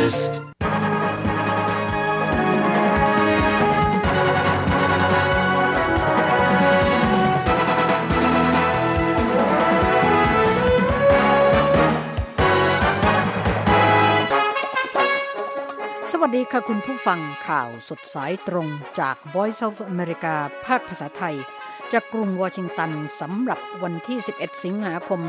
News สวัสดีค่ะคุณผู้ฟังข่าวสดสายตรงจาก Voice of America ภาคภาษาไทยจากกรุงวอชิงตันสำหรับวันที่11สิงหาคม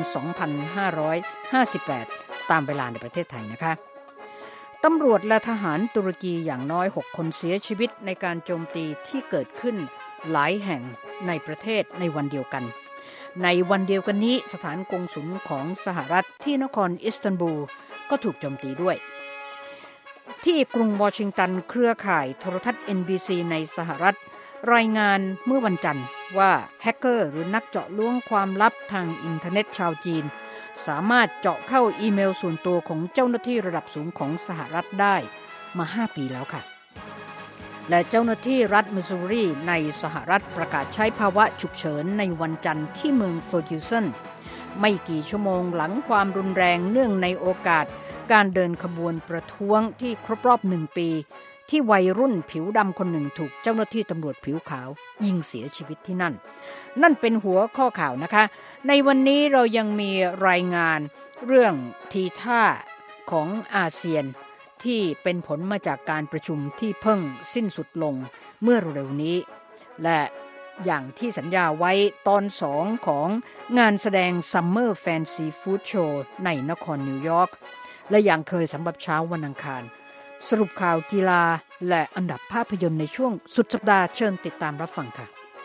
2558ตามเวลาในประเทศไทยนะคะตำรวจและทหารตุรกีอย่างน้อย6คนเสียชีวิตในการโจมตีที่เกิดขึ้นหลายแห่งในประเทศในวันเดียวกันในวันเดียวกันนี้สถานกงสุลของสหรัฐที่นครอิสตันบูลก็ถูกโจมตีด้วยที่กรุงวอชิงตันเครือข่ายโทรทัศน์ NBC ในสหรัฐรายงานเมื่อวันจันทร์ว่าแฮกเกอร์หรือนักเจาะล้วงความลับทางอินเทอร์เน็ตชาวจีนสามารถเจาะเข้าอีเมลส่วนตัวของเจ้าหน้าที่ระดับสูงของสหรัฐได้มา5 ปีแล้วค่ะและเจ้าหน้าที่รัฐมิสซูรีในสหรัฐประกาศใช้ภาวะฉุกเฉินในวันจันทร์ที่เมืองเฟอร์กิวสันไม่กี่ชั่วโมงหลังความรุนแรงเนื่องในโอกาสการเดินขบวนประท้วงที่ครบรอบ1 ปีที่วัยรุ่นผิวดำคนหนึ่งถูกเจ้าหน้าที่ตำรวจผิวขาวยิงเสียชีวิตที่นั่นเป็นหัวข้อข่าวนะคะในวันนี้เรายังมีรายงานเรื่องทีท่าของอาเซียนที่เป็นผลมาจากการประชุมที่เพิ่งสิ้นสุดลงเมื่อเร็วนี้และอย่างที่สัญญาไว้ตอน2ของงานแสดง Summer Fancy Food Show ในนครนิวยอร์กและอย่างเคยสำหรับเช้าวันอังคารสรุปข่าวกีฬาและอันดับภาพยนตร์ในช่วงสุดสัปดาห์เชิญติดตามรับฟังค่ะ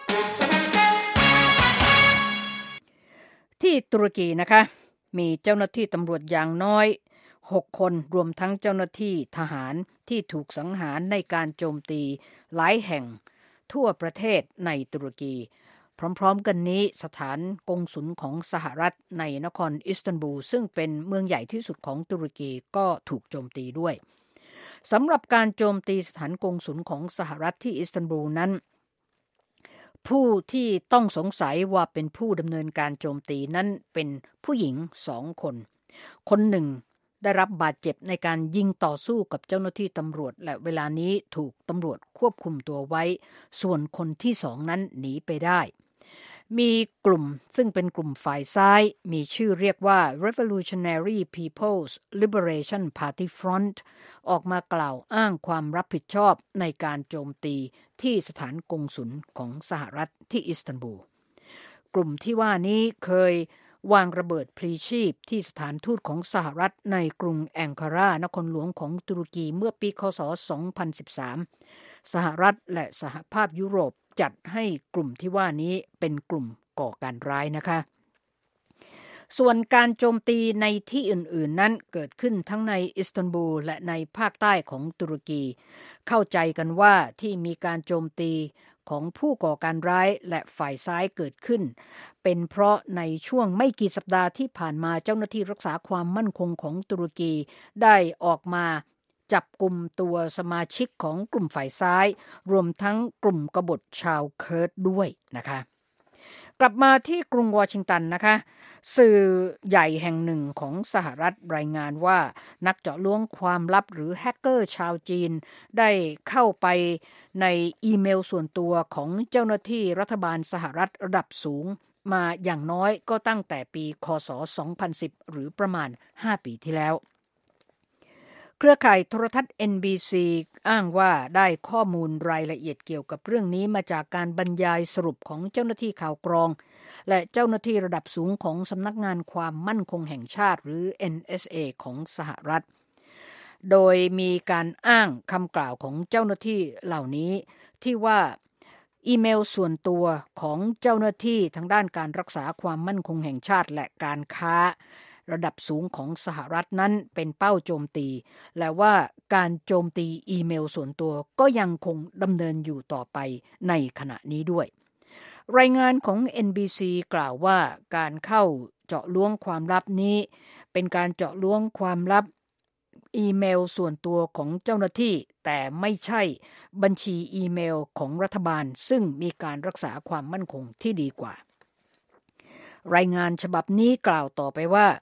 ที่ตุรกีนะคะมีเจ้าหน้าที่ตำรวจอย่างน้อย6 คนรวมทั้งเจ้าหน้าที่ทหารที่ถูกสังหารในการโจมตีหลายแห่งทั่วประเทศในตุรกีพร้อมๆกันนี้สถานกงสุลของสหรัฐในนครอิสตันบูลซึ่งเป็นเมืองใหญ่ที่สุดของตุรกีก็ถูกโจมตีด้วยสำหรับการโจมตีสถานกงสุลของสหรัฐที่อิสตันบูลนั้นผู้ที่ต้องสงสัยว่าเป็นผู้ดำเนินการโจมตีนั้นเป็นผู้หญิง2 คนคนหนึ่งได้รับบาดเจ็บในการยิงต่อสู้กับเจ้าหน้าที่ตำรวจและเวลานี้ถูกตำรวจควบคุมตัวไว้ส่วนคนที่2นั้นหนีไปได้มีกลุ่มซึ่งเป็นกลุ่มฝ่ายซ้ายมีชื่อเรียกว่า Revolutionary People's Liberation Party Front ออกมากล่าวอ้างความรับผิดชอบในการโจมตีที่สถานกงสุลของสหรัฐที่อิสตันบูลกลุ่มที่ว่านี้เคยวางระเบิดพลีชีพที่สถานทูตของสหรัฐในกรุงแองการานครหลวงของตุรกีเมื่อปีค.ศ. 2013สหรัฐและสหภาพยุโรปจัดให้กลุ่มที่ว่านี้เป็นกลุ่มก่อการร้ายนะคะส่วนการโจมตีในที่อื่นๆนั้นเกิดขึ้นทั้งในอิสตันบูลและในภาคใต้ของตุรกีเข้าใจกันว่าที่มีการโจมตีของผู้ก่อการร้ายและฝ่ายซ้ายเกิดขึ้นเป็นเพราะในช่วงไม่กี่สัปดาห์ที่ผ่านมาเจ้าหน้าที่รักษาความมั่นคงของตุรกีได้ออกมาจับกุมตัวสมาชิกของกลุ่มฝ่ายซ้ายรวมทั้งกลุ่มกบฏชาวเคิร์ดด้วยนะคะกลับมาที่กรุงวอชิงตันนะคะสื่อใหญ่แห่งหนึ่งของสหรัฐรายงานว่านักเจาะล้วงความลับหรือแฮกเกอร์ชาวจีนได้เข้าไปในอีเมลส่วนตัวของเจ้าหน้าที่รัฐบาลสหรัฐระดับสูงมาอย่างน้อยก็ตั้งแต่ปีค.ศ. 2010หรือประมาณ5 ปีที่แล้วเครือข่ายโทรทัศน์ NBC อ้างว่าได้ข้อมูลรายละเอียดเกี่ยวกับเรื่องนี้มาจากการบรรยายสรุปของเจ้าหน้าที่ข่าวกรองและเจ้าหน้าที่ระดับสูงของสำนักงานความมั่นคงแห่งชาติหรือ NSA ของสหรัฐโดยมีการอ้างคำกล่าวของเจ้าหน้าที่เหล่านี้ที่ว่าอีเมลส่วนตัวของเจ้าหน้าที่ทางด้านการรักษาความมั่นคงแห่งชาติและการค้าระดับสูงของสหรัฐนั้นเป็นเป้าโจมตีและว่าการโจมตีอีเมลส่วนตัวก็ยังคงดำเนินอยู่ต่อไปในขณะนี้ด้วยรายงานของ NBC กล่าวว่าการเข้าเจาะล้วงความลับนี้เป็นการเจาะล้วงความลับอีเมลส่วนตัวของเจ้าหน้าที่แต่ไม่ใช่บัญชีอีเมลของรัฐบาลซึ่งมีการรักษาความมั่นคงที่ดีกว่า รายงานฉบับนี้กล่าวต่อไปว่า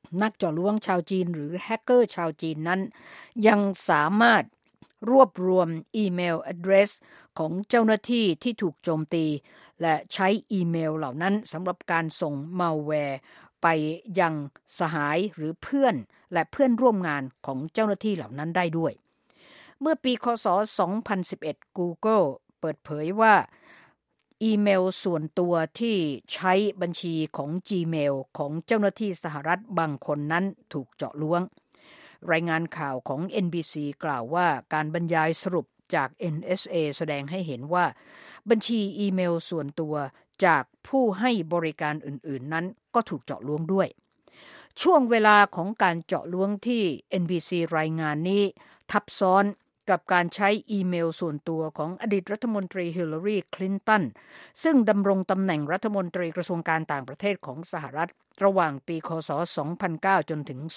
นักเจาะล้วงชาวจีนหรือแฮกเกอร์ชาวจีนนั้นยังสามารถรวบรวมอีเมล address ของเจ้าหน้าที่ที่ถูกโจมตีและใช้อีเมลเหล่านั้นสำหรับการส่งมัลแวร์ไปยังสหายหรือเพื่อนและเพื่อนร่วมงานของเจ้าหน้าที่เหล่านั้นได้ด้วยเมื่อปีคศ 2011 Google เปิดเผยว่าอีเมลส่วนตัวที่ใช้บัญชีของ Gmail ของเจ้าหน้าที่สหรัฐบางคนนั้นถูกเจาะล้วงรายงานข่าวของ NBC กล่าวว่าการบรรยายสรุปจาก NSA แสดงให้เห็นว่าบัญชีอีเมลส่วนตัวจากผู้ให้บริการอื่นๆนั้นก็ถูกเจาะล้วงด้วยช่วงเวลาของการเจาะล้วงที่ NBC รายงานนี้ทับซ้อนกับการใช้อีเมลส่วนตัวของอดีตรัฐมนตรีฮิลลารีคลินตันซึ่งดำรงตำแหน่งรัฐมนตรีกระทรวงการต่างประเทศของสหรัฐระหว่างปีคศ 2009 จนถึง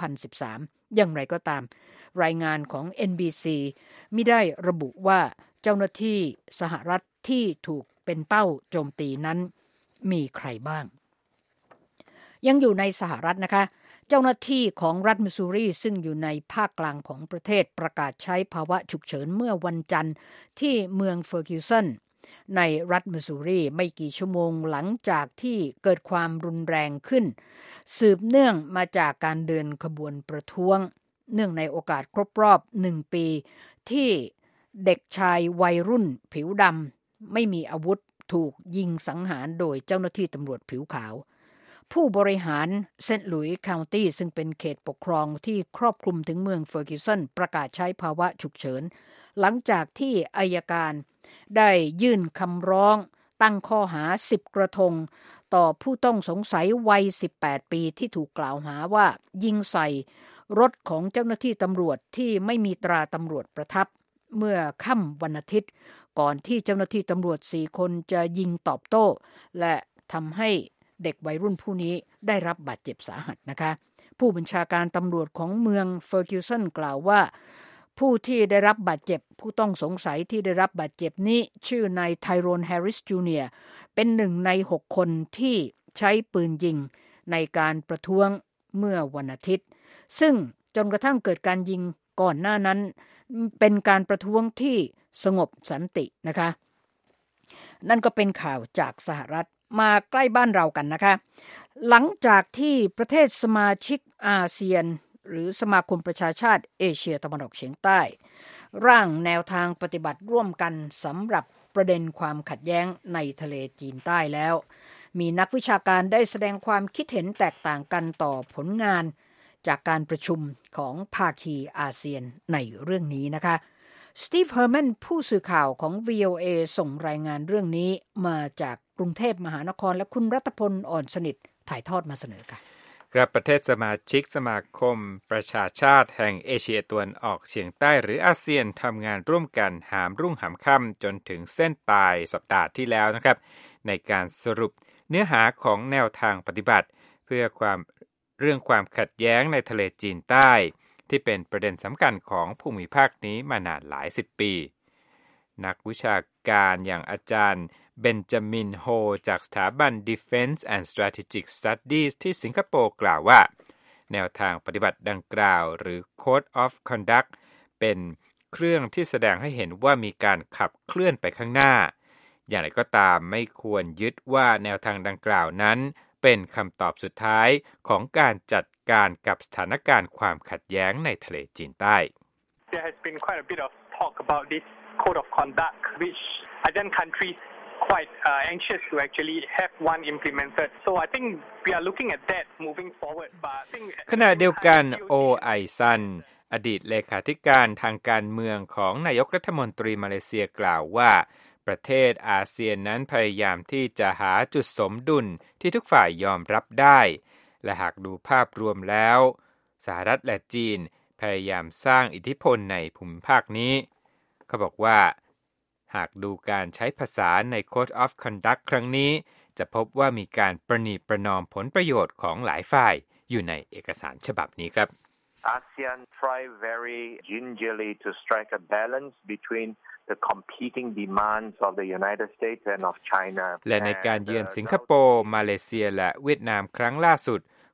2013 อย่างไรก็ตามรายงานของ NBC มิได้ระบุว่าเจ้าหน้าที่สหรัฐที่ถูกเป็นเป้าโจมตีนั้นมีใครบ้างยังอยู่ในสหรัฐนะคะเจ้าหน้าที่ของรัฐมิสซูรีซึ่งอยู่ในภาคกลางของประเทศประกาศใช้ภาวะฉุกเฉินเมื่อวันจันทร์ที่เมืองเฟอร์กิวสันในรัฐมิสซูรีไม่กี่ชั่วโมงหลังจากที่เกิดความรุนแรงขึ้นสืบเนื่องมาจากการเดินขบวนประท้วงเนื่องในโอกาสครบรอบ1 ปีที่เด็กชายวัยรุ่นผิวดำไม่มีอาวุธถูกยิงสังหารโดยเจ้าหน้าที่ตำรวจผิวขาวผู้บริหารเซนต์หลุยส์คาวน์ตี้ซึ่งเป็นเขตปกครองที่ครอบคลุมถึงเมืองเฟอร์กิวสันประกาศใช้ภาวะฉุกเฉินหลังจากที่อัยการได้ยื่นคำร้องตั้งข้อหา10 กระทงต่อผู้ต้องสงสัยวัย18 ปีที่ถูกกล่าวหาว่ายิงใส่รถของเจ้าหน้าที่ตำรวจที่ไม่มีตราตำรวจประทับเมื่อค่ำวันอาทิตย์ก่อนที่เจ้าหน้าที่ตำรวจ4 คนจะยิงตอบโต้และทำให้เด็กวัยรุ่นผู้นี้ได้รับบาดเจ็บสาหัสนะคะผู้บัญชาการตำรวจของเมืองเฟอร์กิวสันกล่าวว่าผู้ที่ได้รับบาดเจ็บผู้ต้องสงสัยที่ได้รับบาดเจ็บนี้ชื่อนายไทโรนแฮร์ริสจูเนียร์เป็น1 ใน 6 คนที่ใช้ปืนยิงในการประท้วงเมื่อวันอาทิตย์ซึ่งจนกระทั่งเกิดการยิงก่อนหน้านั้นเป็นการประท้วงที่สงบสันตินะคะนั่นก็เป็นข่าวจากสหรัฐมาใกล้บ้านเรากันนะคะหลังจากที่ประเทศสมาชิกอาเซียนหรือสมาคมประชาชาติเอเชียตะวันออกเฉียงใต้ร่างแนวทางปฏิบัติร่วมกันสำหรับประเด็นความขัดแย้งในทะเลจีนใต้แล้วมีนักวิชาการได้แสดงความคิดเห็นแตกต่างกันต่อผลงานจากการประชุมของภาคีอาเซียนในเรื่องนี้นะคะสตีฟเฮอร์แมนผู้สื่อข่าวของ VOA ส่งรายงานเรื่องนี้มาจากกรุงเทพมหานครและคุณรัตพลอ่อนสนิทถ่ายทอดมาเสนอค่ะครับประเทศสมาชิกสมาคมประชาชาติแห่งเอเชียตะวันออกเฉียงใต้หรืออาเซียนทำงานร่วมกันหามรุ่งหามค่ำจนถึงเส้นตายสัปดาห์ที่แล้วนะครับในการสรุปเนื้อหาของแนวทางปฏิบัติเพื่อเรื่องความขัดแย้งในทะเลจีนใต้ที่เป็นประเด็นสำคัญของภูมิภาคนี้มานานหลาย10 ปีนักวิชาการอย่างอาจารย์เบนจามินโฮจากสถาบัน Defense and Strategic Studies ที่สิงคโปร์กล่าวว่าแนวทางปฏิบัติดังกล่าวหรือ Code of Conduct เป็นเครื่องที่แสดงให้เห็นว่ามีการขับเคลื่อนไปข้างหน้าอย่างไรก็ตามไม่ควรยึดว่าแนวทางดังกล่าวนั้นเป็นคำตอบสุดท้ายของการจัดการกับสถานการณ์ความขัดแย้งในทะเลจีนใต้ There has been quite a bit of talk about this code of conduct which ASEAN countries quite anxious to actually have one implemented. So I think we are looking at that moving forward. But I think ขณะเดียวกันโอไอซันอดีตเลขาธิการทางการเมืองของนายกรัฐมนตรีมาเลเซียกล่าวว่าประเทศอาเซียนนั้นพยายามที่จะหาจุดสมดุลที่ทุกฝ่ายยอมรับได้และหากดูภาพรวมแล้วสหรัฐและจีนพยายามสร้างอิทธิพลในภูมิภาคนี้เขาบอกว่าหากดูการใช้ภาษาใน Code of Conduct ครั้งนี้จะพบว่ามีการประนีประนอมผลประโยชน์ของหลายฝ่ายอยู่ในเอกสารฉบับนี้ครับ ASEAN try very gingerly to strike a balance between the competing demands of the United States and of China และในการเยือนสิงคโปร์มาเลเซียและเวียดนามครั้งล่าสุด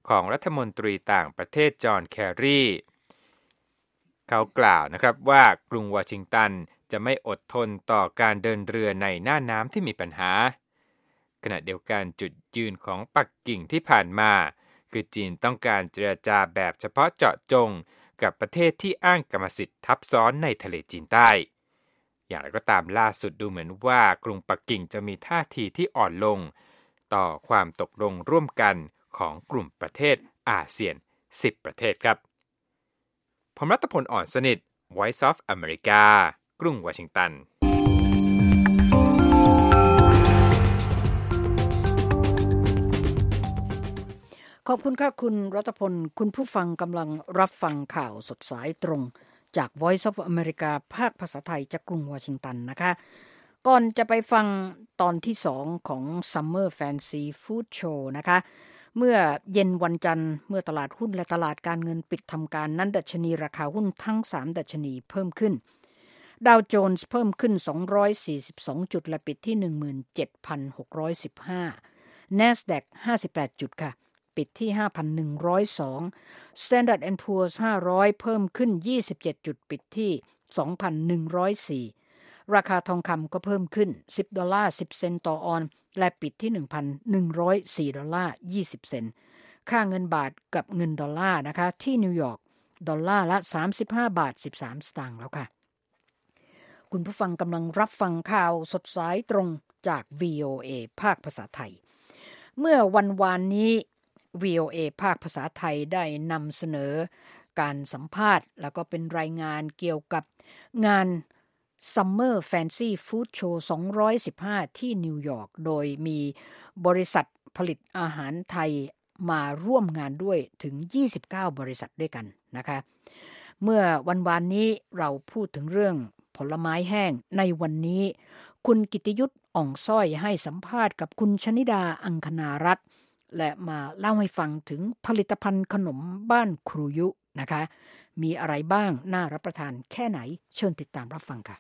ของรัฐมนตรีต่างประเทศจอห์นแครีเขากล่าวนะครับว่ากรุงวอชิงตันจะไม่อดทนต่อการเดินเรือในหน้าน้ำที่มีปัญหาขณะเดียวกันจุดยืนของปักกิ่งที่ผ่านมาคือจีนต้องการเจรจาแบบเฉพาะเจาะจงกับประเทศที่อ้างกรรมสิทธิ์ทับซ้อนในทะเลจีนใต้อย่างไรก็ตามล่าสุดดูเหมือนว่ากรุงปักกิ่งจะมีท่าทีที่อ่อนลงต่อความตกลงร่วมกันของกลุ่มประเทศอาเซียน10ประเทศครับผมรัตพล อ่อนสนิท Voice of America กรุงวอชิงตันขอบคุณค่ะคุณรัตพลคุณผู้ฟังกำลังรับฟังข่าวสดสายตรงจาก Voice of America ภาคภาษาไทยจากกรุงวอชิงตันนะคะก่อนจะไปฟังตอนที่2ของ Summer Fancy Food Show นะคะเมื่อเย็นวันจันทร์เมื่อตลาดหุ้นและตลาดการเงินปิดทำการนั้นดัชนีราคาหุ้นทั้ง3ดัชนีเพิ่มขึ้นดาวโจนส์เพิ่มขึ้น242จุดและปิดที่ 17,615 NASDAQ 58จุดค่ะปิดที่ 5,102 Standard & Poor's 500เพิ่มขึ้น27จุดปิดที่ 2,104 ราคาทองคำก็เพิ่มขึ้น$10.10 เซนต์ต่อออนซ์และปิดที่ $1,104.20 เซนต์ค่าเงินบาทกับเงินดอลลาร์นะคะที่นิวยอร์กดอลลาร์ละ35.13 สตางค์แล้วค่ะคุณผู้ฟังกำลังรับฟังข่าวสดสายตรงจาก VOA ภาคภาษาไทยเมื่อวันวานนี้ VOA ภาคภาษาไทยได้นำเสนอการสัมภาษณ์แล้วก็เป็นรายงานเกี่ยวกับงาน Summer Fancy Food Show 215 ที่นิวยอร์กโดยมีบริษัทผลิตอาหารไทยมาร่วมงานด้วยถึง29บริษัทด้วยกันนะคะเมื่อวันวานนี้เราพูดถึงเรื่องผลไม้แห้งในวันนี้คุณกิตติยุทธ อ่องสร้อยให้สัมภาษณ์กับคุณชนิดาอังคณารัตน์และมาเล่าให้ฟังถึงผลิตภัณฑ์ขนมบ้านครูยุนะคะมีอะไรบ้างน่ารับประทานแค่ไหนเชิญติดตามรับฟังค่ะ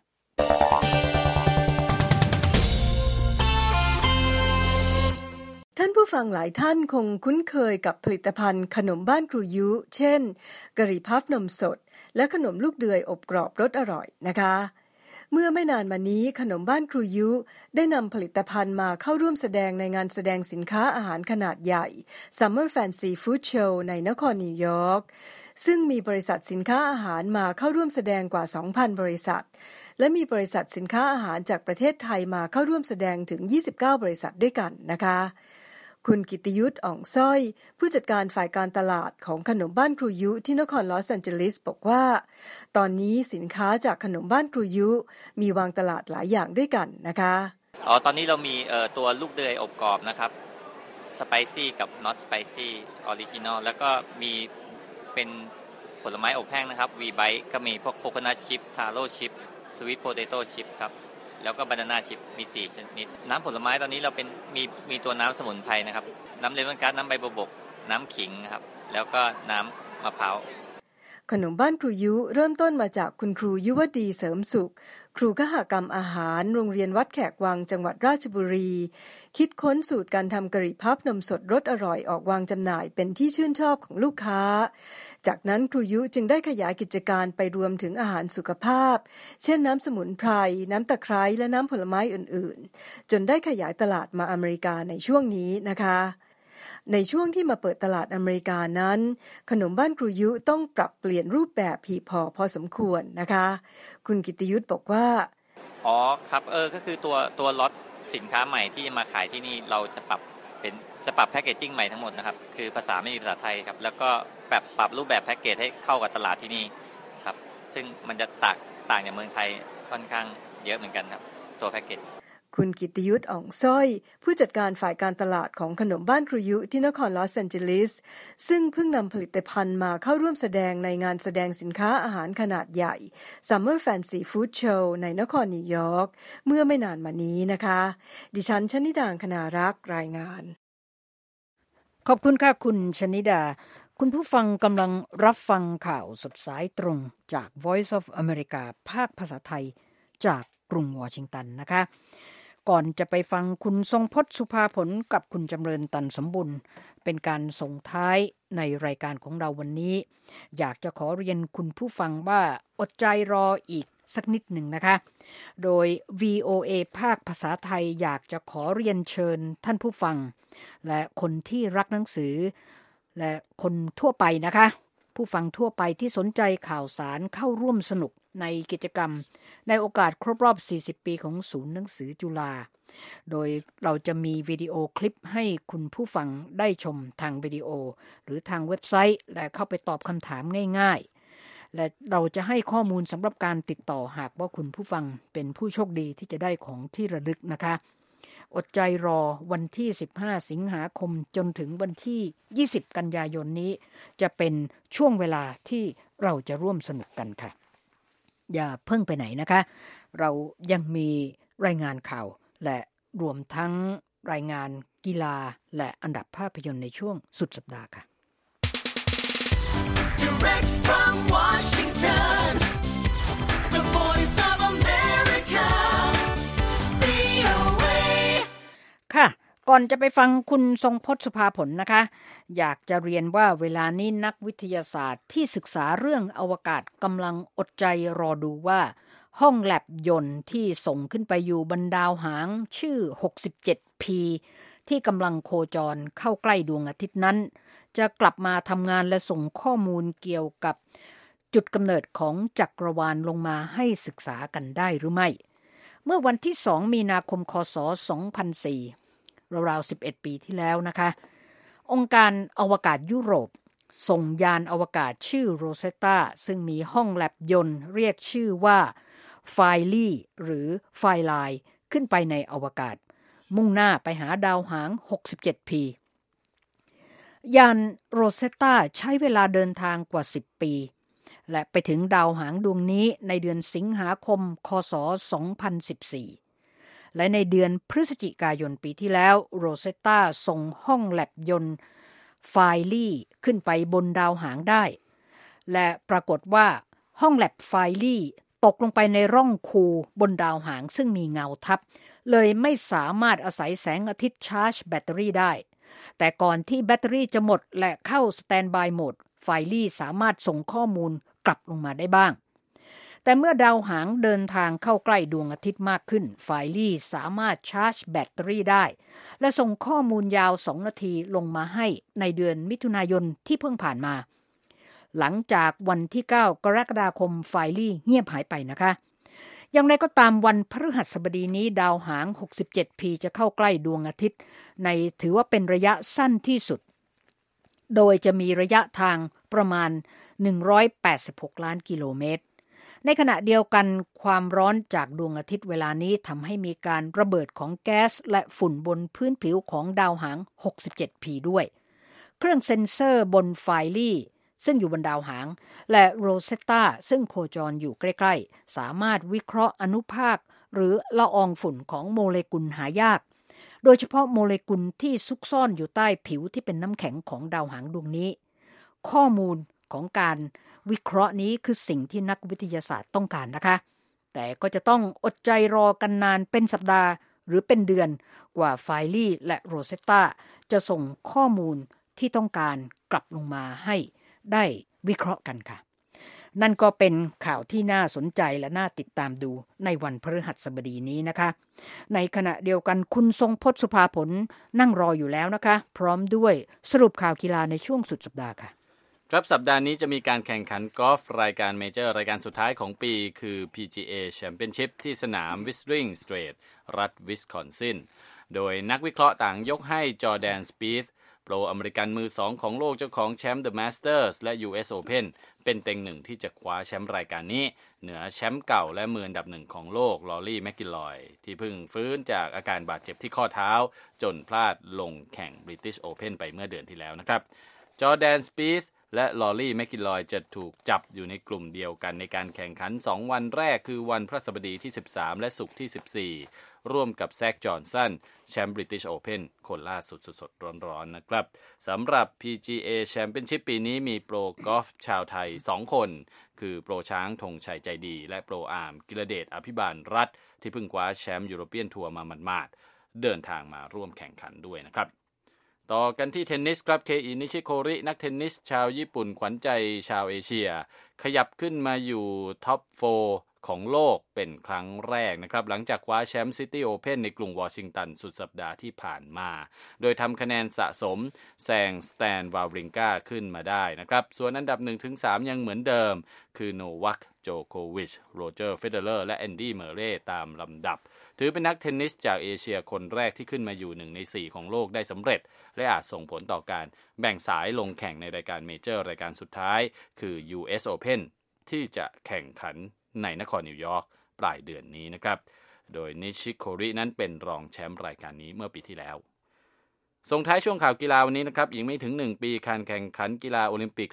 ท่านผู้ฟังหลายท่านคงคุ้นเคยกับผลิตภัณฑ์ขนมบ้านครูยุเช่นกะหรี่พับนมสดและขนมลูกเดือยอบกรอบรสอร่อยนะคะเมื่อไม่นานมานี้ขนมบ้านครูยุได้นำผลิตภัณฑ์มาเข้าร่วมแสดงในงานแสดงสินค้าอาหารขนาดใหญ่ Summer Fancy Food Show ในนครนิวยอร์กซึ่งมีบริษัทสินค้าอาหารมาเข้าร่วมแสดงกว่า 2,000 บริษัทและมีบริษัทสินค้าอาหารจากประเทศไทยมาเข้าร่วมแสดงถึง29บริษัทด้วยกันนะคะคุณกิตติยุทธ อ่องสร้อยผู้จัดการฝ่ายการตลาดของขนมบ้านครูยุที่นครลอสแอนเจลิสบอกว่าตอนนี้สินค้าจากขนมบ้านครูยุมีวางตลาดหลายอย่างด้วยกันนะคะตอนนี้เรามีตัวลูกเดือยอบกรอบนะครับสไปซี่กับ not spicy original แล้วก็มีเป็นผลไม้อบแห้งนะครับ V-Bite ก็มีพวกโคโคนัทชิพทาโร่ชิพสวีทโพเตโต้ชิพครับแล้วก็บานาน่าชิพมี4ชนิดน้ำผลไม้ตอนนี้เราเป็นมีตัวน้ำสมุนไพรนะครับน้ำเลมอนกราสน้ำใบบัวบกน้ำขิงครับแล้วก็น้ำมะพร้าวขนมบ้านครูยุเริ่มต้นมาจากคุณครูยุวดีเสริมสุขครูคหกรรมอาหารโรงเรียนวัดแขกวังจังหวัดราชบุรีคิดค้นสูตรการทำกะหรี่พับนมสดรสอร่อยออกวางจำหน่ายเป็นที่ชื่นชอบของลูกค้าจากนั้นครูยุจึงได้ขยายกิจการไปรวมถึงอาหารสุขภาพเช่นน้ำสมุนไพรน้ำตะไคร้และน้ำผลไม้อื่นๆจนได้ขยายตลาดมาอเมริกาในช่วงนี้นะคะในช่วงที่มาเปิดตลาดอเมริกานั้นขนมบ้านครูยุต้องปรับเปลี่ยนรูปแบบผีพอสมควรนะคะคุณกิตติยุทธบอกว่าครับก็คือตัวล็อตสินค้าใหม่ที่จะมาขายที่นี่เราจะปรับแพคเกจจิ้งใหม่ทั้งหมดนะครับคือภาษาไม่มีภาษาไทยครับแล้วก็ปรับรูปแบบแพ็คเกจให้เข้ากับตลาดที่นี่ครับซึ่งมันจะต่างจากเมืองไทยค่อนข้างเยอะเหมือนกันครับตัวแพ็คเกจคุณกิตติยุทธ อ่องสร้อยผู้จัดการฝ่ายการตลาดของขนมบ้านครูยุที่นครลอสแอนเจลิสซึ่งเพิ่งนำผลิตภัณฑ์มาเข้าร่วมแสดงในงานแสดงสินค้าอาหารขนาดใหญ่ Summer Fancy Food Show ในนครนิวยอร์กเมื่อไม่นานมานี้นะคะดิฉันชนิดา อังคณารักษ์รายงานขอบคุณค่ะคุณชนิดาคุณผู้ฟังกำลังรับฟังข่าวสดสายตรงจาก Voice of America ภาคภาษาไทยจากกรุงวอชิงตันนะคะก่อนจะไปฟังคุณทรงพจน์สุภาผลกับคุณจำเริญตันสมบุญเป็นการส่งท้ายในรายการของเราวันนี้อยากจะขอเรียนคุณผู้ฟังว่าอดใจรออีกสักนิดหนึ่งนะคะโดย VOA ภาคภาษาไทยอยากจะขอเรียนเชิญท่านผู้ฟังและคนที่รักหนังสือและคนทั่วไปนะคะผู้ฟังทั่วไปที่สนใจข่าวสารเข้าร่วมสนุกในกิจกรรมในโอกาสครบรอบ40ปีของศูนย์หนังสือจุฬาโดยเราจะมีวิดีโอคลิปให้คุณผู้ฟังได้ชมทางวิดีโอหรือทางเว็บไซต์และเข้าไปตอบคำถามง่ายๆและเราจะให้ข้อมูลสำหรับการติดต่อหากว่าคุณผู้ฟังเป็นผู้โชคดีที่จะได้ของที่ระลึกนะคะอดใจรอวันที่15สิงหาคมจนถึงวันที่20กันยายนนี้จะเป็นช่วงเวลาที่เราจะร่วมสนุกกันค่ะอย่าเพิ่งไปไหนนะคะเรายังมีรายงานข่าวและรวมทั้งรายงานกีฬาและอันดับภาพยนตร์ในช่วงสุดสัปดาห์ค่ะ Direct from Washington, the voice of America, VOA. ค่ะก่อนจะไปฟังคุณทรงพจน์สุภาผลนะคะอยากจะเรียนว่าเวลานี้นักวิทยาศาสตร์ที่ศึกษาเรื่องอวกาศกำลังอดใจรอดูว่าห้องแลบยนต์ที่ส่งขึ้นไปอยู่บนดาวหางชื่อ 67P ที่กำลังโคจรเข้าใกล้ดวงอาทิตย์นั้นจะกลับมาทำงานและส่งข้อมูลเกี่ยวกับจุดกำเนิดของจักรวาลลงมาให้ศึกษากันได้หรือไม่เมื่อวันที่2มีนาคมคศ2004ราวๆ11ปีที่แล้วนะคะองค์การอวกาศยุโรปส่งยานอวกาศชื่อโรเซตตาซึ่งมีห้องแลบยนต์เรียกชื่อว่าไฟลี่หรือไฟไลน์ขึ้นไปในอวกาศมุ่งหน้าไปหาดาวหาง 67P ยานโรเซตตาใช้เวลาเดินทางกว่า10ปีและไปถึงดาวหางดวงนี้ในเดือนสิงหาคมคศ2014และในเดือนพฤศจิกายนปีที่แล้วโรเซตตาส่งห้องแลบยนต์ไฟลี่ขึ้นไปบนดาวหางได้และปรากฏว่าห้องแลบไฟลี่ตกลงไปในร่องคูบนดาวหางซึ่งมีเงาทับเลยไม่สามารถอาศัยแสงอาทิตย์ชาร์จแบตเตอรี่ได้แต่ก่อนที่แบตเตอรี่จะหมดและเข้าสแตนด์บายโหมดไฟลี่สามารถส่งข้อมูลกลับลงมาได้บ้างแต่เมื่อดาวหางเดินทางเข้าใกล้ดวงอาทิตย์มากขึ้นไฟลี่สามารถชาร์จแบตเตอรี่ได้และส่งข้อมูลยาว2นาทีลงมาให้ในเดือนมิถุนายนที่เพิ่งผ่านมาหลังจากวันที่9กรกฎาคมไฟลี่เงียบหายไปนะคะอย่างไรก็ตามวันพฤหัสบดีนี้ดาวหาง 67P จะเข้าใกล้ดวงอาทิตย์ในถือว่าเป็นระยะสั้นที่สุดโดยจะมีระยะทางประมาณ186ล้านกิโลเมตรในขณะเดียวกันความร้อนจากดวงอาทิตย์เวลานี้ทำให้มีการระเบิดของแก๊สและฝุ่นบนพื้นผิวของดาวหาง 67P ด้วยเครื่องเซ็นเซอร์บนไฟลี่ซึ่งอยู่บนดาวหางและโรเซตตาซึ่งโคจรอยู่ใกล้ๆสามารถวิเคราะห์อนุภาคหรือละอองฝุ่นของโมเลกุลหายากโดยเฉพาะโมเลกุลที่ซุกซ่อนอยู่ใต้ผิวที่เป็นน้ำแข็งของดาวหางดวงนี้ข้อมูลของการวิเคราะห์นี้คือสิ่งที่นักวิทยาศาสตร์ต้องการนะคะแต่ก็จะต้องอดใจรอกันนานเป็นสัปดาห์หรือเป็นเดือนกว่าไฟลี่และโรเซตตาจะส่งข้อมูลที่ต้องการกลับลงมาให้ได้วิเคราะห์กันค่ะนั่นก็เป็นข่าวที่น่าสนใจและน่าติดตามดูในวันพฤหัสบดีนี้นะคะในขณะเดียวกันคุณทรงพจน์สุภาผลนั่งรออยู่แล้วนะคะพร้อมด้วยสรุปข่าวกีฬาในช่วงสุดสัปดาห์ค่ะครับสัปดาห์นี้จะมีการแข่งขันกอล์ฟรายการเมเจอร์รายการสุดท้ายของปีคือ PGA Championship ที่สนาม Whistling Straits รัฐวิสคอนซินโดยนักวิเคราะห์ต่างยกให้จอร์แดน สปีธโปรอเมริกันมือ2ของโลกเจ้าของแชมป์ The Masters และ US Open เป็นเต็งหนึ่งที่จะคว้าแชมป์รายการนี้เหนือแชมป์เก่าและมืออันดับหนึ่งของโลกลอรี่แมคกิลอยที่เพิ่งฟื้นจากอาการบาดเจ็บที่ข้อเท้าจนพลาดลงแข่ง British Open ไปเมื่อเดือนที่แล้วนะครับจอร์แดน สปีธและลอรี่แมคกิลอยจะถูกจับอยู่ในกลุ่มเดียวกันในการแข่งขัน2วันแรกคือวันพฤหัสบดีที่13และศุกร์ที่14ร่วมกับแซคจอห์นสันแชมป์ British Open คนล่าสุดสดๆร้อนๆนะครับสำหรับ PGA Championship ปีนี้มีโปรกอล์ฟชาวไทย2คนคือโปรช้างธงชัยใจดีและโปรอาร์มกิรเดชอภิบาลรัฐที่เพิ่งคว้าแชมป์ยูโรเปียนทัวร์มาหมาดๆเดินทางมาร่วมแข่งขันด้วยนะครับต่อกันที่เทนนิสครับเคอินิชิโครินักเทนนิสชาวญี่ปุ่นขวัญใจชาวเอเชียขยับขึ้นมาอยู่ท็อป4ของโลกเป็นครั้งแรกนะครับหลังจากคว้าแชมป์ซิตี้โอเพ่นในกรุงวอชิงตันสุดสัปดาห์ที่ผ่านมาโดยทำคะแนนสะสมแซงสแตนวาวริงกาขึ้นมาได้นะครับส่วนอันดับ 1-3 ยังเหมือนเดิมคือโนวัคโจโควิชโรเจอร์เฟเดอเลอร์และแอนดี้เมอร์เรย์ตามลำดับถือเป็นนักเทนนิสจากเอเชียคนแรกที่ขึ้นมาอยู่1ใน4ของโลกได้สำเร็จและอาจส่งผลต่อการแบ่งสายลงแข่งในรายการเมเจอร์รายการสุดท้ายคือ US Open ที่จะแข่งขันในนครนิวยอร์กปลายเดือนนี้นะครับโดยนิชิโครินั้นเป็นรองแชมป์รายการนี้เมื่อปีที่แล้วส่งท้ายช่วงข่าวกีฬาวันนี้นะครับอีกไม่ถึง1ปีการแข่งขันกีฬาโอลิมปิก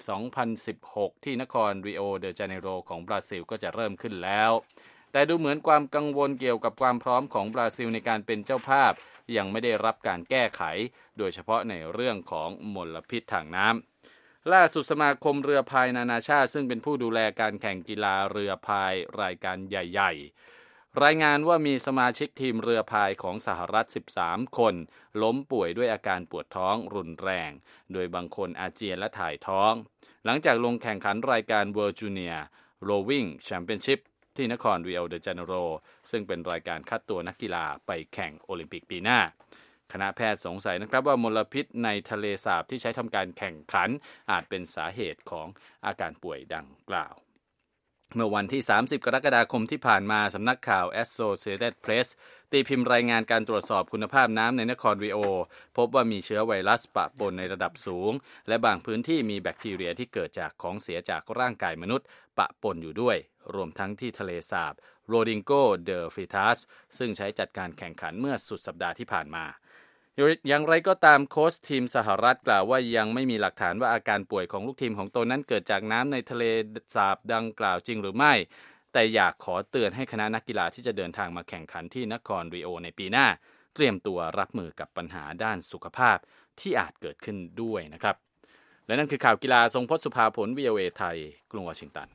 2016 ที่นครริโอเดจาเนโรของบราซิลก็จะเริ่มขึ้นแล้วแต่ดูเหมือนความกังวลเกี่ยวกับความพร้อมของบราซิลในการเป็นเจ้าภาพยังไม่ได้รับการแก้ไขโดยเฉพาะในเรื่องของมลพิษทางน้ำล่าสุดสมาคมเรือพายนานาชาติซึ่งเป็นผู้ดูแลการแข่งกีฬาเรือพายรายการใหญ่ๆรายงานว่ามีสมาชิกทีมเรือพายของสหรัฐ13คนล้มป่วยด้วยอาการปวดท้องรุนแรงโดยบางคนอาเจียนและถ่ายท้องหลังจากลงแข่งขันรายการ World Junior Rowing Championship ที่นครริโอเดจาเนโรซึ่งเป็นรายการคัดตัวนักกีฬาไปแข่งโอลิมปิกปีหน้าคณะแพทย์สงสัยนะครับว่ามลพิษในทะเลสาบที่ใช้ทำการแข่งขันอาจเป็นสาเหตุของอาการป่วยดังกล่าวเมื่อวันที่30กรกฎาคมที่ผ่านมาสำนักข่าว Associated Press ตีพิมพ์รายงานการตรวจสอบคุณภาพน้ำในนครริโอพบว่ามีเชื้อไวรัสปะปนในระดับสูงและบางพื้นที่มีแบคทีเรียที่เกิดจากของเสียจากร่างกายมนุษย์ปะปนอยู่ด้วยรวมทั้งที่ทะเลสาบโรดิงโกเดอฟิทัสซึ่งใช้จัดการแข่งขันเมื่อสุดสัปดาห์ที่ผ่านมาอย่างไรก็ตามโค้ชทีมสหรัฐกล่าวว่ายังไม่มีหลักฐานว่าอาการป่วยของลูกทีมของตนนั้นเกิดจากน้ำในทะเลสาบดังกล่าวจริงหรือไม่แต่อยากขอเตือนให้คณะนักกีฬาที่จะเดินทางมาแข่งขันที่นครริโอในปีหน้าเตรียมตัวรับมือกับปัญหาด้านสุขภาพที่อาจเกิดขึ้นด้วยนะครับและนั่นคือข่าวกีฬาทรงพจน์สุภาผล VOA ไทยกรุงวอชิงตัน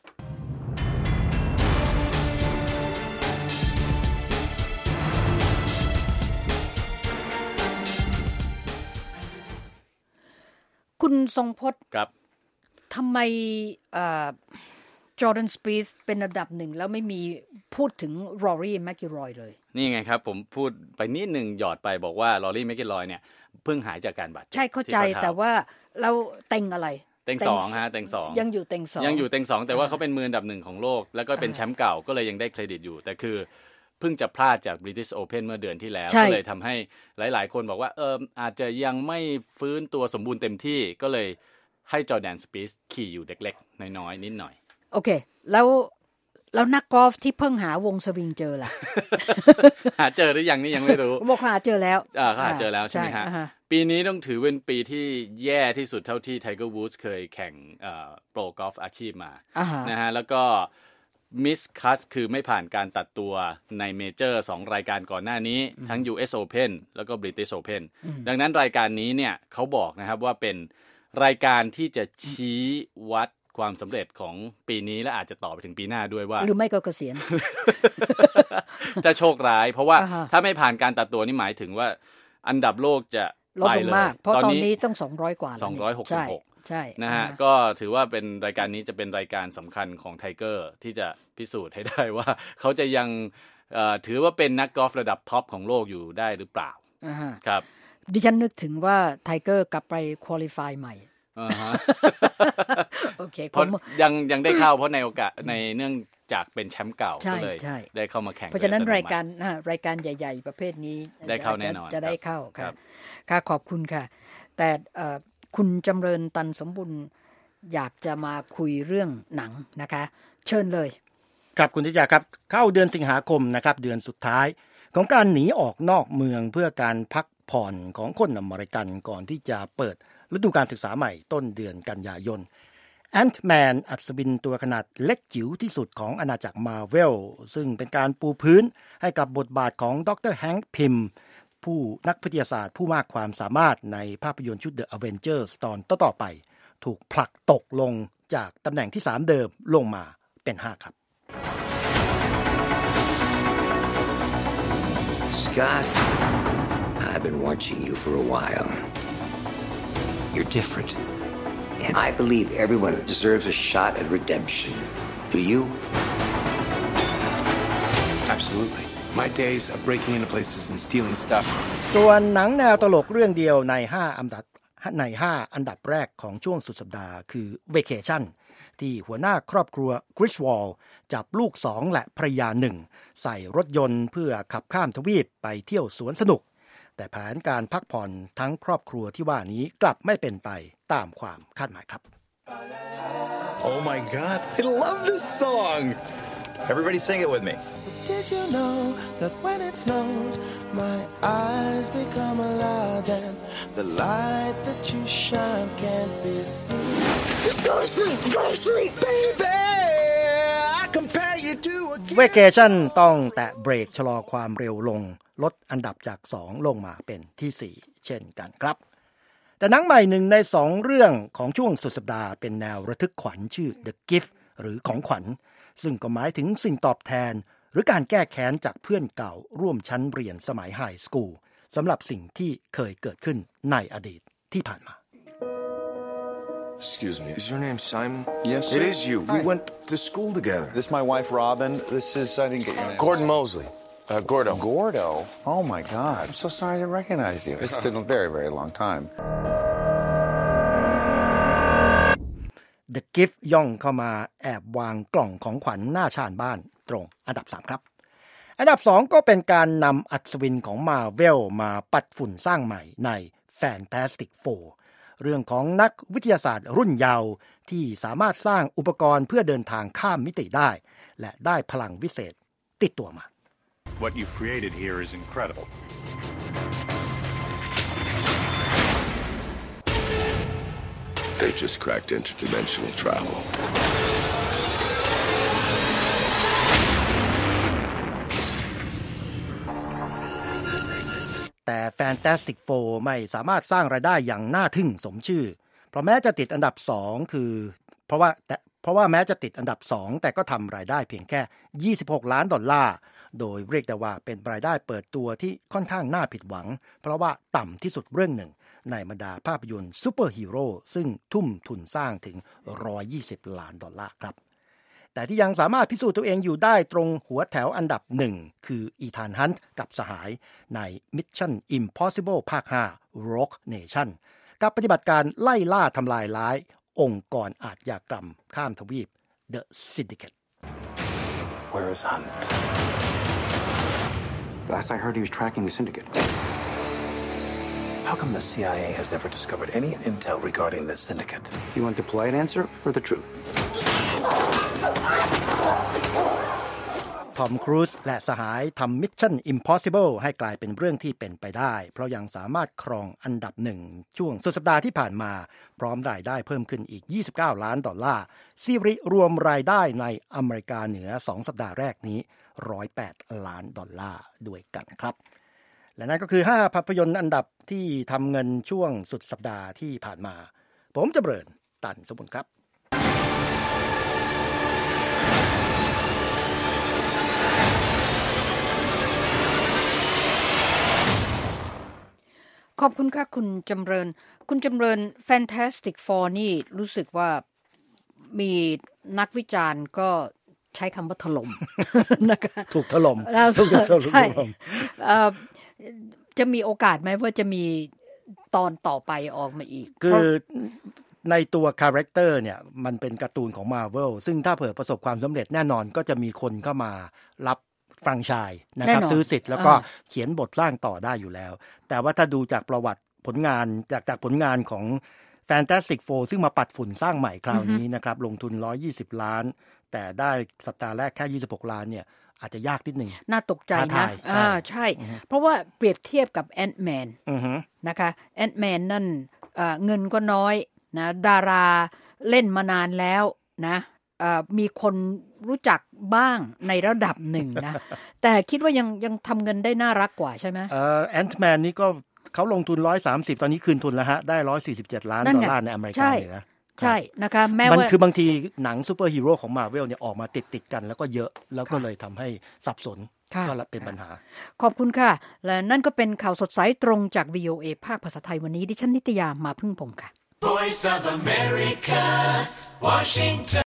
คุณทรงพจน์ครับทำไมจอร์แดนสปีธเป็นอันดับหนึ่งแล้วไม่มีพูดถึงรอรี่แมคกิลอยเลยนี่ไงครับผมพูดไปนิดหนึ่งหยอดไปบอกว่าลอรี่แมคกิลอยเนี่ยเพิ่งหายจากการบาดเจ็บใช่เข้าใจแต่ว่าเราเต็งอะไรเต็ง2ฮะเต็ง2 ยังอยู่เต็ง2 ยังอยู่เต็ง2แต่ว่าเขาเป็นมืออันดับ1ของโลกแล้วก็เป็นแชมป์เก่าก็เลยยังได้เครดิตอยู่แต่คือเพิ่งจะพลาดจาก British Open เมื่อเดือนที่แล้วก็เลยทำให้หลายๆคนบอกว่าอาจจะยังไม่ฟื้นตัวสมบูรณ์เต็มที่ก็เลยให้จอร์แดนสปีธขี่อยู่เล็กๆน้อยๆนิดหน่อยโอเคแล้วนักกอล์ฟที่เพิ่งหาวงสวิงเจอล่ะหาเจอหรือยังนี่ยังไม่รู้บอกหาเจอแล้วเขาหาเจอแล้วใช่ไหมฮะปีนี้ต้องถือเป็นปีที่แย่ที่สุดเท่าที่ไทเกอร์วูดส์เคยแข่งโปรกอล์ฟอาชีพมานะฮะแล้วก็มิสคัสคือไม่ผ่านการตัดตัวในเมเจอร์2รายการก่อนหน้านี้ทั้ง US Open แล้วก็ British Open ดังนั้นรายการนี้เนี่ยเขาบอกนะครับว่าเป็นรายการที่จะชี้วัดความสำเร็จของปีนี้และอาจจะต่อไปถึงปีหน้าด้วยว่าหรือไม่ก็เกษียณจะโชคร้ายเพราะว่าถ้าไม่ผ่านการตัดตัวนี่หมายถึงว่าอันดับโลกจะลดลงมากเพราะตอนนี้ต้อง200กว่า 266ใช่นะฮะก็ถือว่าเป็นรายการนี้จะเป็นรายการสำคัญของไทเกอร์ที่จะพิสูจน์ให้ได้ว่าเขาจะยังถือว่าเป็นนักกอล์ฟระดับท็อปของโลกอยู่ได้หรือเปล่าครับดิฉันนึกถึงว่าไทเกอร์กลับไปควอลิฟายใหม่โอเคเพราะยังได้เข้าเพราะในโอกาสในเนื่องจากเป็นแชมป์เก่าก็เลยได้เข้ามาแข่งเพราะฉะนั้นรายการใหญ่ๆประเภทนี้ได้เข้าแน่นอนจะได้เข้าค่ะขอบคุณค่ะแต่คุณจำเริญตันสมบุญอยากจะมาคุยเรื่องหนังนะคะเชิญเลยครับคุณทิยาครับเข้าเดือนสิงหาคมนะครับเดือนสุดท้ายของการหนีออกนอกเมืองเพื่อการพักผ่อนของคนอเมริกันก่อนที่จะเปิดฤดูกาลศึกษาใหม่ต้นเดือนกันยายนแอนท์แมนอัศวินตัวขนาดเล็กจิ๋วที่สุดของอาณาจักรมาเวลซึ่งเป็นการปูพื้นให้กับบทบาทของดร. แฮงค์พิมผู้นักวิทยาศาสตร์ผู้มากความสามารถในภาพยนตร์ชุด The Avengers ตอนต่อๆไปถูกผลักตกลงจากตำแหน่งที่3เดิมลงมาเป็น5ครับ Scott, I've been watching you for a while. You're different. And I believe everyone deserves a shot at redemption. Do you? Absolutely. My days of breaking into places and stealing stuff. ส่วนหนังแนวตลกเรื่องเดียวใน5อันดับแรกของช่วงสุดสัปดาห์คือ Vacation ที่หัวหน้าครอบครัวกริชวอลจับลูก2และภรรยา1ใส่รถยนต์เพื่อขับข้ามทวีปไปเที่ยวสวนสนุกแต่แผนการพักผ่อนทั้งครอบครัวที่ว่านี้กลับไม่เป็นไปตามความคาดหมายครับ Oh my God, I love this song. Everybody sing it with me. Did you know that when it snows, my eyes become alive and the light that you shine can't be seen? Go to sleep, baby. I compare you to a Vacation ต้องแตะเบรกชะลอความเร็วลงลดอันดับจาก2ลงมาเป็นที่4เช่นกันครับแต่หนังใหม่1ใน2เรื่องของช่วงสุดสัปดาห์เป็นแนวระทึกขวัญชื่อ The Gift หรือของขวัญซึ่งก็หมายถึงสิ่งตอบแทนหรือการแก้แค้นจากเพื่อนเก่าร่วมชั้นเรียนสมัยไฮสคูลสำหรับสิ่งที่เคยเกิดขึ้นในอดีตที่ผ่านมา Excuse me, is your name Simon? Yes, It is you. We went to school together. This is my wife, Robin. This is, I didn't get your name. Gordon Mosley. Gordo. Gordo? Oh, my God. I'm so sorry I didn't recognize you. It's been a very, very long time. The Gift ย่องเข้ามาแอบวางกล่องของขวัญหน้าชานบ้านตรงอันดับ3ครับอันดับ2ก็เป็นการนำอัศวินของ Marvel มาปัดฝุ่นสร้างใหม่ใน Fantastic Four เรื่องของนักวิทยาศาสตร์รุ่นเยาว์ที่สามารถสร้างอุปกรณ์เพื่อเดินทางข้ามมิติได้และได้พลังวิเศษติดตัวมา What you've created here is incredible. They just cracked interdimensional travel. แต่ Fantastic Four ไม่สามารถสร้างรายได้อย่างน่าทึ่งสมชื่อเพราะแม้จะติดอันดับ2เพราะว่าแม้จะติดอันดับ2แต่ก็ทำรายได้เพียงแค่$26 ล้านโดยเรียกได้ว่าเป็นรายได้เปิดตัวที่ค่อนข้างน่าผิดหวังเพราะว่าต่ำที่สุดเรื่องหนึ่งในบรรดาภาพยนตร์ซูเปอร์ฮีโร่ซึ่งทุ่มทุนสร้างถึง$120 ล้านครับแต่ที่ยังสามารถพิสูจน์ตัวเองอยู่ได้ตรงหัวแถวอันดับ1คืออีธานฮันต์กับสหายใน Mission Impossible ภาค 5 Rogue Nation กับปฏิบัติการไล่ล่าทำลายล้ายองค์กรอาชญากรรมข้ามทวีป The Syndicate Where is Hunt? Last I heard he was tracking the Syndicate. How come the CIA has never discovered any intel regarding the Syndicate? Do you want the polite answer or the truth? ทอมครูซและสหายทำ Mission Impossible ให้กลายเป็นเรื่องที่เป็นไปได้เพราะยังสามารถครองอันดับ1ช่วงสุดสัปดาห์ที่ผ่านมาพร้อมรายได้เพิ่มขึ้นอีก$29 ล้านซีรีส์รวมรายได้ในอเมริกาเหนือ2สัปดาห์แรกนี้$108 ล้านด้วยกันครับและนั่นก็คือ5ภาพยนตร์อันดับที่ทำเงินช่วงสุดสัปดาห์ที่ผ่านมาผมจำเริญตันสมบุญครับขอบคุณค่ะคุณจำเริญ Fantastic Four นี่รู้สึกว่ามีนักวิจารณ์ก็ใช้คำว่าถล่มนะคะถูกถล่มใช่จะมีโอกาสไหมว่าจะมีตอนต่อไปออกมาอีกคือในตัวคาแรคเตอร์เนี่ยมันเป็นการ์ตูนของ Marvel ซึ่งถ้าเผื่อประสบความสำเร็จแน่นอนก็จะมีคนเข้ามารับแฟรนไชส์นะครับซื้อสิทธิ์แล้วก็เขียนบทสร้างต่อได้อยู่แล้วแต่ว่าถ้าดูจากประวัติผลงานจากผลงานของ Fantastic Four ซึ่งมาปัดฝุ่นสร้างใหม่คราวนี้นะครับลงทุน$120 ล้านแต่ได้สัปดาห์แรกแค่$26 ล้านเนี่ยอาจจะยากนิดนึงน่าตกใจนะใช่เพราะว่าเปรียบเทียบกับแอนท์แมนนะคะแอนท์แมนนั่นเงินก็น้อยนะดาราเล่นมานานแล้วนะมีคนรู้จักบ้างในระดับหนึ่งนะ แต่คิดว่ายังทำเงินได้น่ารักกว่าใช่ไหมแอนท์แมนนี่ก็เขาลงทุน130ตอนนี้คืนทุนแล้วฮะได้$147 ล้านในอเมริกาเลยนะใช่นะคะแม้ว่ามันคือบางทีหนังซูเปอร์ฮีโร่ของ Marvel เนี่ยออกมาติดกันแล้วก็เยอะแล้วก็เลยทำให้สับสนก็เป็นปัญหาขอบคุณค่ะและนั่นก็เป็นข่าวสดสายตรงจาก VOA ภาคภาษาไทยวันนี้ดิฉันนิตยามาพึ่งพงษ์ค่ะ Voice of America Washington